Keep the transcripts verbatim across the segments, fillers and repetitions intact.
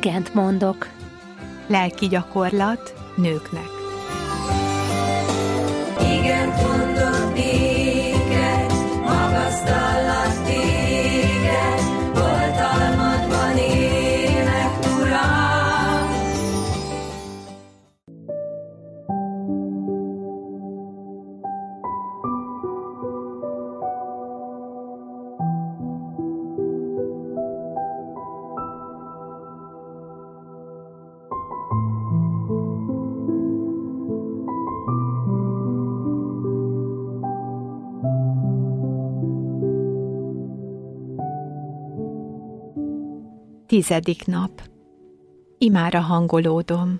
igent mondok. Lelki gyakorlat nőknek. Igent mondok néked, magasztallak téged, oltalmadban élek, Uram. Tizedik nap. Imára hangolódom.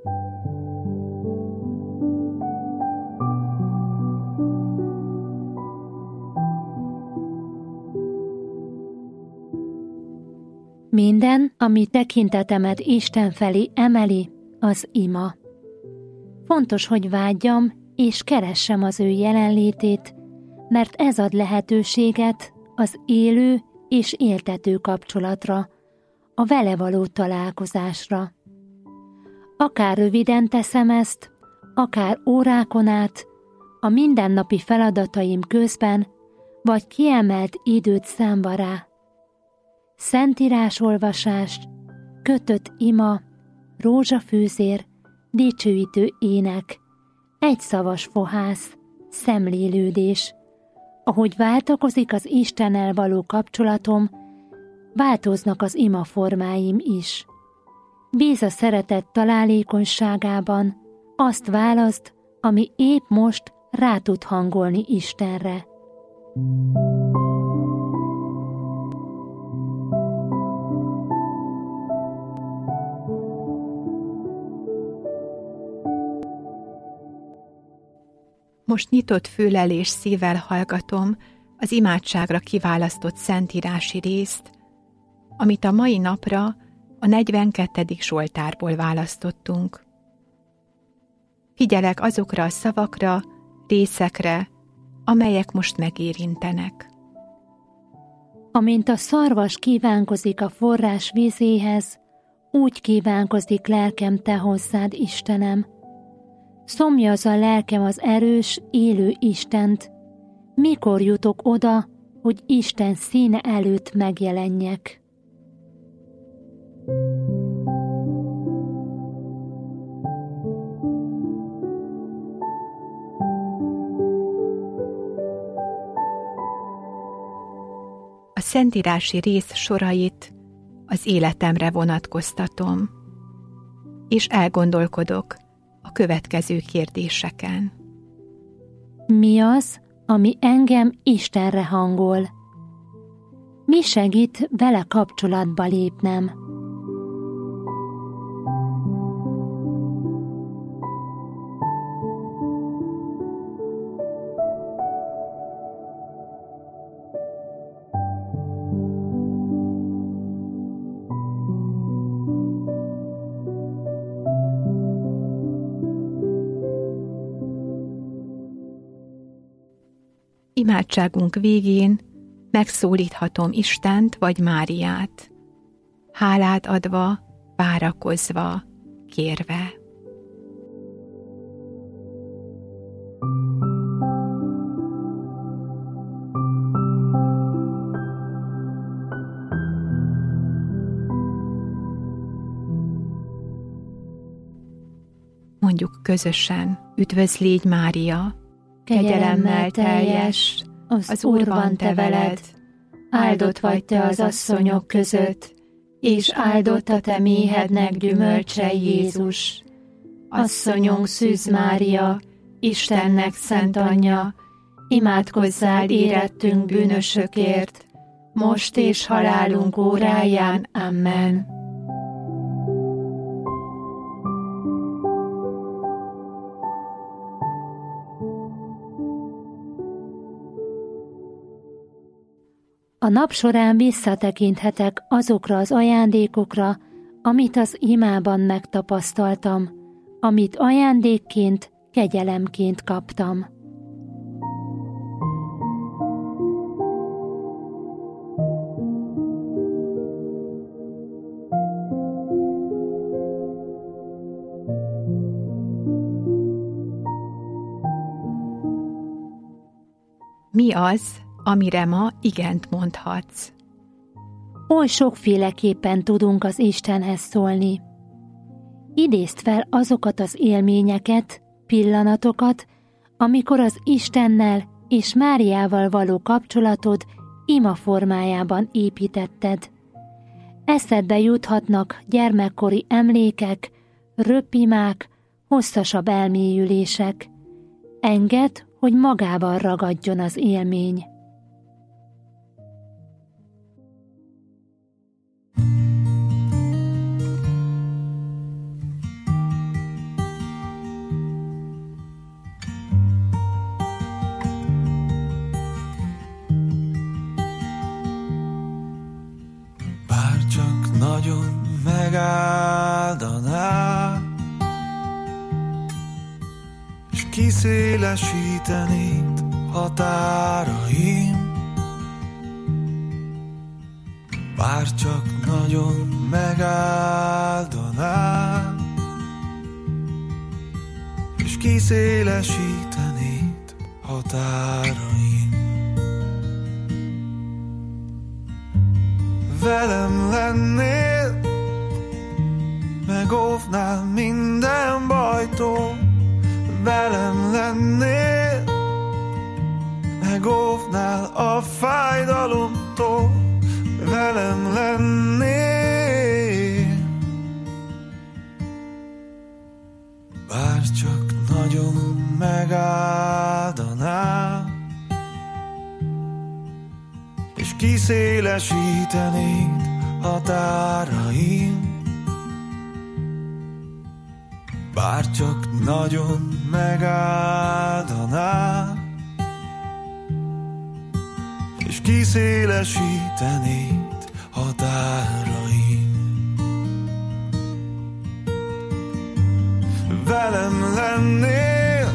Minden, ami tekintetemet Isten felé emeli, az ima. Fontos, hogy vágyjam és keressem az ő jelenlétét, mert ez ad lehetőséget az élő és éltető kapcsolatra, a vele való találkozásra. Akár röviden teszem ezt, akár órákon át, a mindennapi feladataim közben, vagy kiemelt időt számva rá. Szentírásolvasás, kötött ima, rózsafűzér, dicsőítő ének, egyszavas fohász, szemlélődés. Ahogy váltakozik az Istennel való kapcsolatom, változnak az ima formáim is. Bíz a szeretet találékonyságában, azt választ, ami épp most rá tud hangolni Istenre. Most nyitott füllel és szívvel hallgatom az imádságra kiválasztott szentírási részt, amit a mai napra a negyvenkettedik Zsoltárból választottunk. Figyelek azokra a szavakra, részekre, amelyek most megérintenek. Amint a szarvas kívánkozik a forrás vízéhez, úgy kívánkozik lelkem te hozzád, Istenem. Szomjaz a lelkem az erős, élő Istent. Mikor jutok oda, hogy Isten színe előtt megjelenjek? A szentírási rész sorait az életemre vonatkoztatom, és elgondolkodok a következő kérdéseken. Mi az, ami engem Istenre hangol? Mi segít vele kapcsolatba lépnem? Imádságunk végén megszólíthatom Istent vagy Máriát, hálát adva, várakozva, kérve. Mondjuk közösen: üdvözl légy, Mária, kegyelemmel teljes, az, az Úr van te veled, áldott vagy te az asszonyok között, és áldott a te méhednek gyümölcse, Jézus. Asszonyunk Szűz Mária, Istennek szent anyja, imádkozzál érettünk bűnösökért, most és halálunk óráján. Amen. A nap során visszatekinthetek azokra az ajándékokra, amit az imában megtapasztaltam, amit ajándékként, kegyelemként kaptam. Mi az, amire ma igent mondhatsz? Oly sokféleképpen tudunk az Istenhez szólni. Idézd fel azokat az élményeket, pillanatokat, amikor az Istennel és Máriával való kapcsolatod ima formájában építetted. Eszedbe juthatnak gyermekkori emlékek, röppimák, hosszasabb elmélyülések. Engedd, hogy magával ragadjon az élmény. Bárcsak nagyon megáldanál, és kiszélesítenéd határaim. Bárcsak nagyon megáldanál, és kiszélesítenéd határaim. Velem lennél, megóvnál minden bajtól. Velem lennél, megóvnál a fájdalomtól. Velem lennél, bárcsak nagyon megáldanál, és kiszélesítenéd határaim. Bárcsak nagyon megáldanál, és kiszélesítenéd határaim. Velem lennél,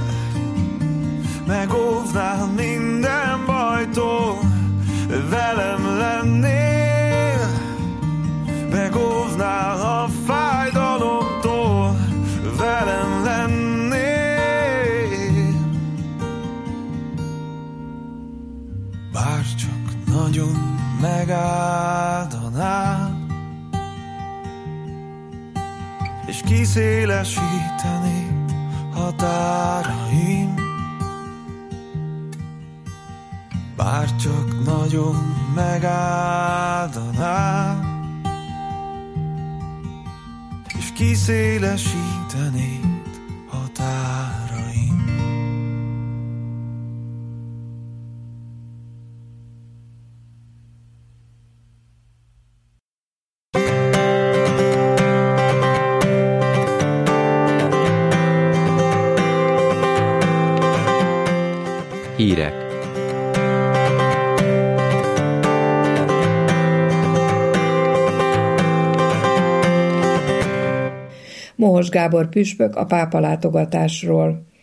megóvnál minden bajtól. Velem lennél, megóvnál a fájdalomtól. Velem lennél, bárcsak nagyon megáldanál, és kiszélesítenéd határaim. Bárcsak nagyon megáldanál, és kiszélesítenéd határaim. Hírek. Mohos Gábor püspök a pápa látogatásról.